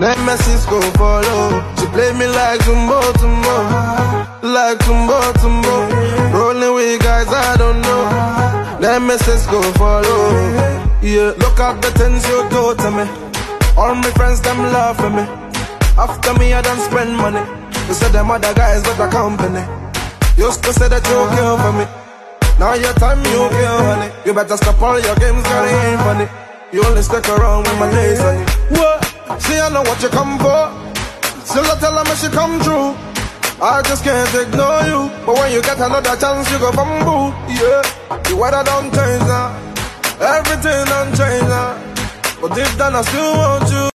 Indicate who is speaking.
Speaker 1: Let messages go follow. She play me like Tumbo Tumbo, like Tumbo Tumbo. Rolling with guys I don't know. Let messages go follow. Yeah, look at the things you do to me. All my friends them laugh at me. After me I don't spend money. You said them other guys got a company. Used to say that you care for me. Now your time you care, honey. You better stop all your games, girl, it ain't funny. You only stick around with my days, honey. What? See, I know what you come for. Still I tell her me she come true. I just can't ignore you. But when you get another chance, you go bamboo. Yeah, the weather don't change now. Everything don't change now. But deep down I still want you.